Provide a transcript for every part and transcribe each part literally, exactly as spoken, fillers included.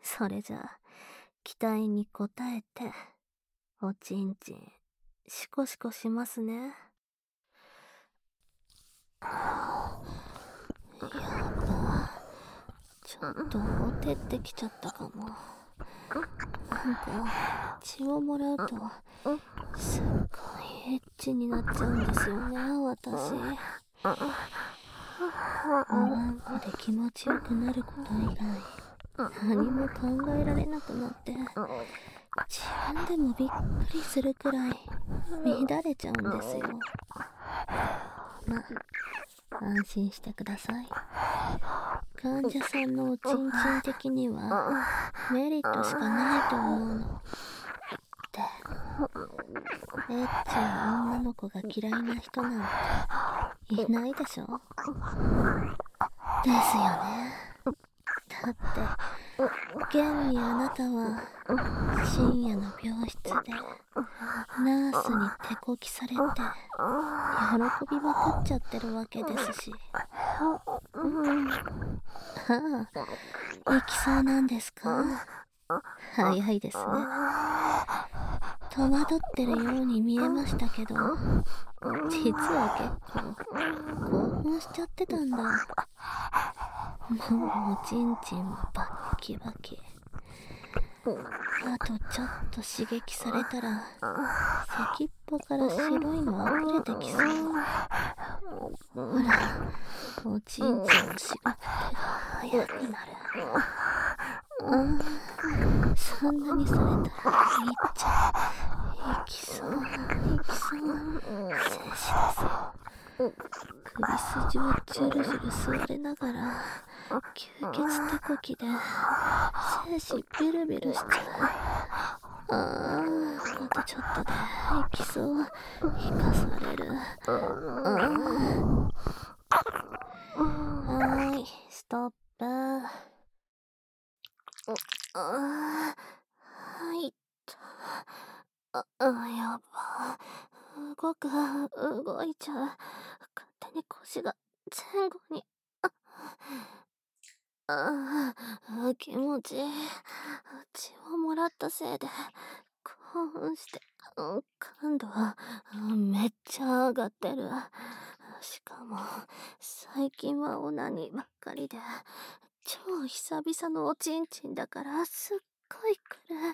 それじゃあ、期待に応えて、おちんちん、シコシコしますね。やっぱ、ちょっとほてってきちゃったかも。なんか、血をもらうと、すっごいエッチになっちゃうんですよね、私。うんこで気持ちよくなること以外、何も考えられなくなって、自分でもびっくりするくらい乱れちゃうんですよ。ま、安心してください。患者さんのおちんちん的にはメリットしかないと思うの。で、エッチな女の子が嫌いな人なんていないでしょ？ですよね。だって現にあなたは深夜の病室でナースに手こきされて喜びまくっちゃってるわけですし。ああ、行きそうなんですか？早いですね。戸惑ってるように見えましたけど、実は結構興奮しちゃってたんだ。もうおちんちんもバッキバキ。あとちょっと刺激されたら先っぽから白いの溢れてきそう。ほら、おちんちんの仕事手が早くなる。ああ、そんなにされたらいっちゃいきそういきそう静止だぞ。首筋をジュルジュル吸われながら吸血手こきで精子ビルビルしちゃう。ああ、あとちょっとでいきそう。引かされる。ああ、はーい、ストップ。ああ、はいっと。あ、あ、やば。動く、動いちゃう。勝手に腰が前後に。あああ、気持ちいい。血をもらったせいで興奮して、うん感度はめっちゃ上がってる。しかも最近はオナニーばっかりで超久々のおちんちんだからすっごいくる。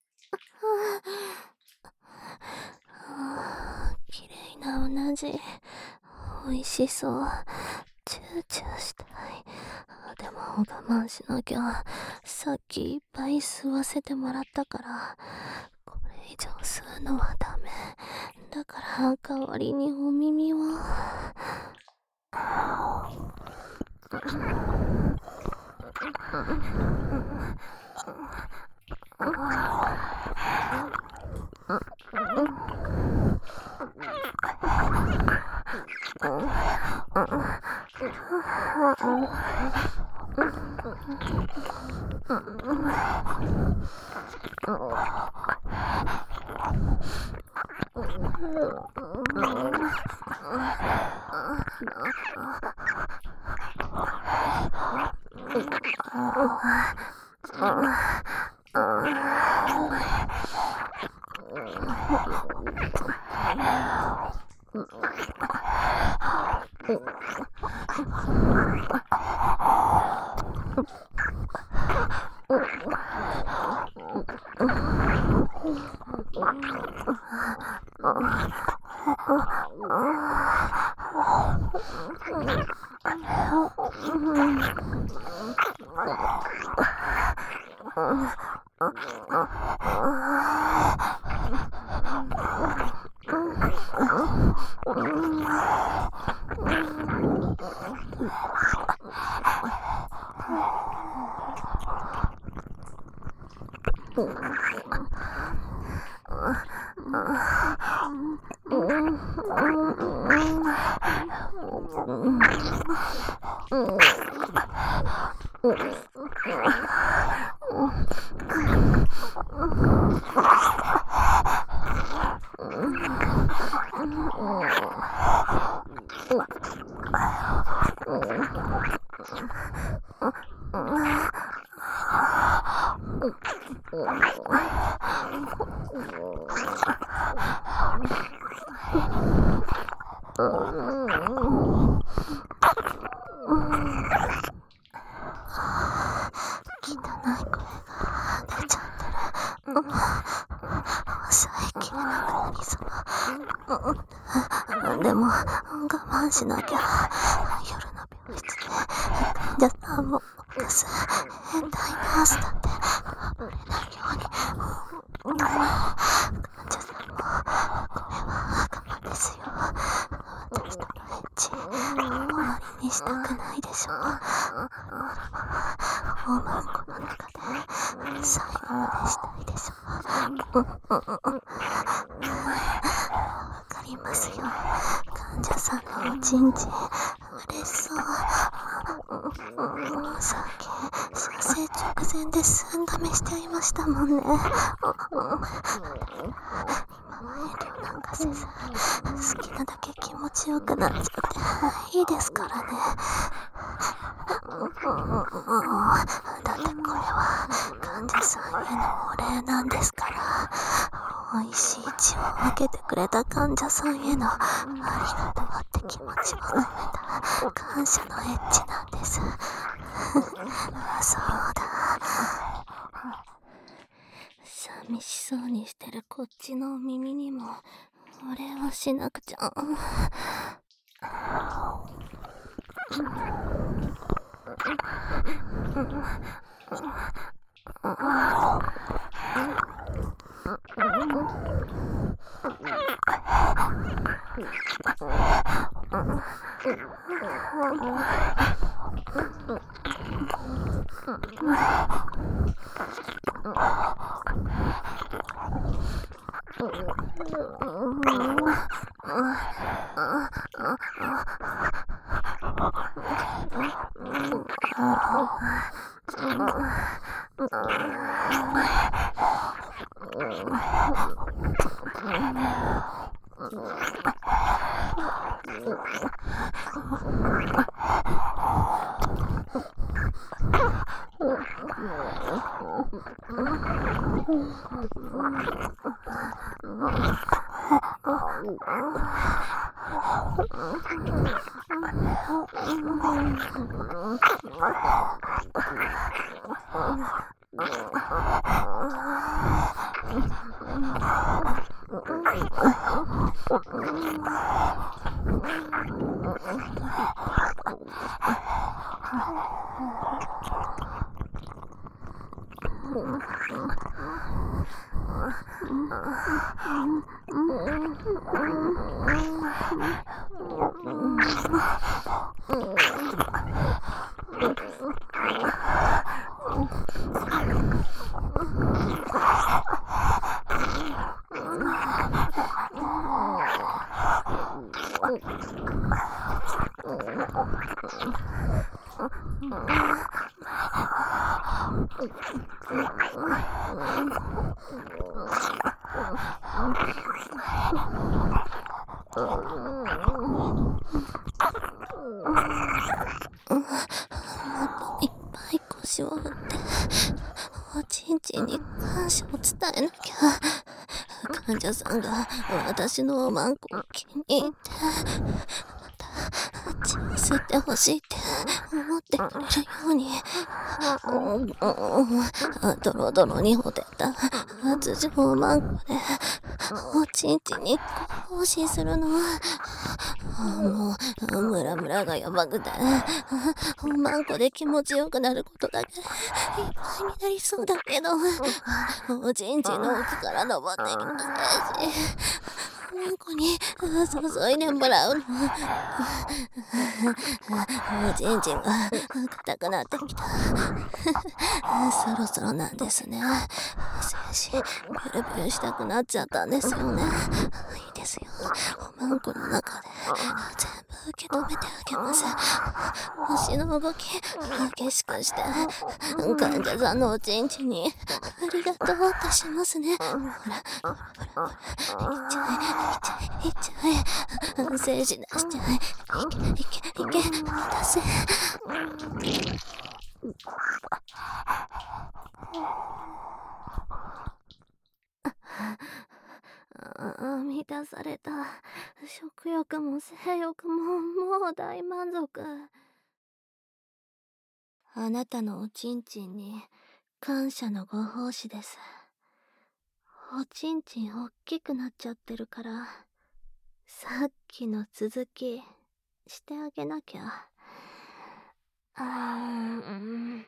ああ、綺麗なうなじ、美味しそう。チューチューしたい。でも我慢しなきゃ。さっきいっぱい吸わせてもらったから、これ以上吸うのはダメ。だから代わりにお耳を。 汚い声が出ちゃってる。抑えきれなくなりそう。でも我慢しなきゃ。夜の病室で患者さんも起こす変態ナースだって暴れないように。患者さんもこれは我慢ですよ。私とのエッチ終わりにしたくないでしょ。おまんこの中で最後までしたいでしょ。わかりますよ。患者さんのおちんちん嬉しそう。さっき射精直前で寸止めしちゃいましたもんね。今は遠慮なんかせず好きなだけ気持ちよくなっちゃっていいですからね。だってこれは患者さんへのお礼なんですから。おいしい血を分けてくれた患者さんへのありがとうって気持ちを込めた感謝のエッチなんです。そうだ。寂しそうにしてるこっちの耳にもお礼をしなくちゃ。いっぱい腰を振っておちんちんに感謝を伝えなきゃ。患者さんが私のおまんこを気に入ってまた血を吸ってほしいって思ってくれるように。ドロドロにほてった発情おまんこでおちんちんに更新するの。もうムラムラがやばくておまんこで気持ちよくなることだけいっぱいになりそうだけど、おちんちんの奥から登ってきたステージおまんこに注いでもらうの。おちんちんが硬くなってきた。そろそろなんですね。精子プルプルしたくなっちゃったんですよね。いいですよ。おまんこの中で全部受け止めてあげます。腰の動き激しくして患者さんのおちんちんにありがとうってしますね。ほらほらほらほら、いっちゃえいっちゃえいっちゃえ、精子出しちゃえ。いけいけいけ、出せ。 満たされた。食欲も性欲ももう大満足。あなたのおちんちんに感謝のご奉仕です。おちんちんおっきくなっちゃってるから、さっきの続きしてあげなきゃ。あーうん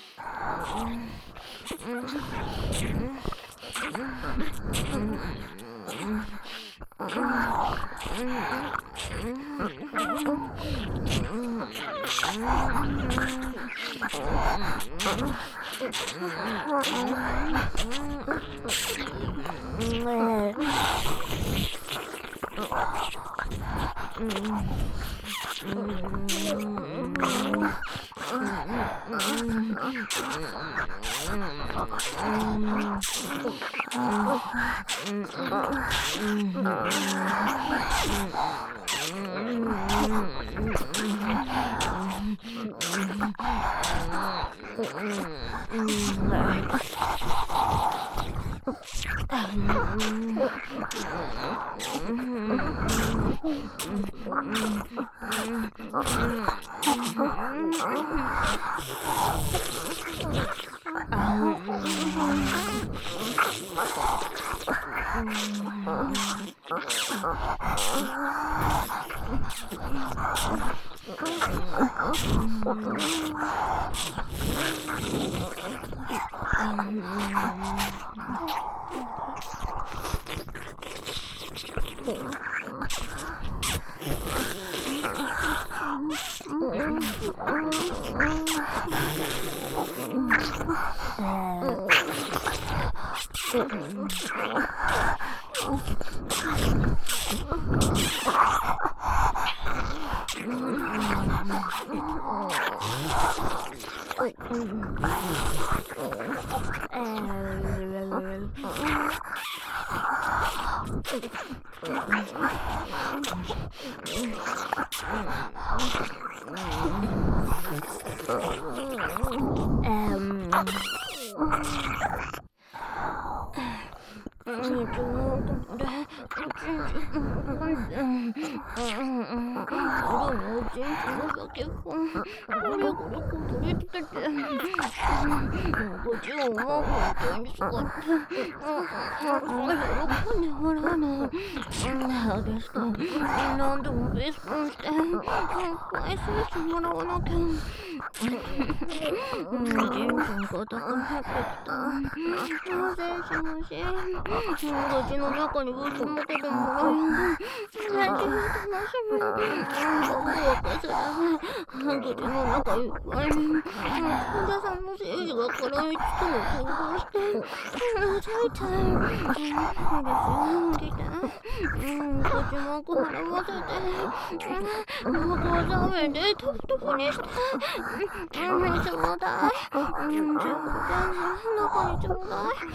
何度もベスコンして、回数してもらわなきゃ。うん、ジンジンが高くなってきた。もしもし、口の中にぶちまけてもらうよ。何時も楽しみ。僕はかすら口の中いっぱいに。患者さんの精子が絡みつくのを想像して、うざいたい。うれしいんで、うん、口もく払わせて、僕はザメでトフトフにして、うん、ちょうだい。うん、全部全部中にちょうだい。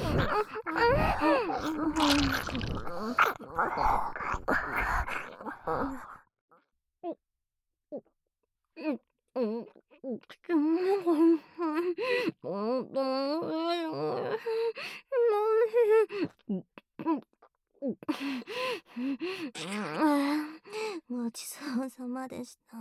うん、口の中に、本当にごちそうさまでした。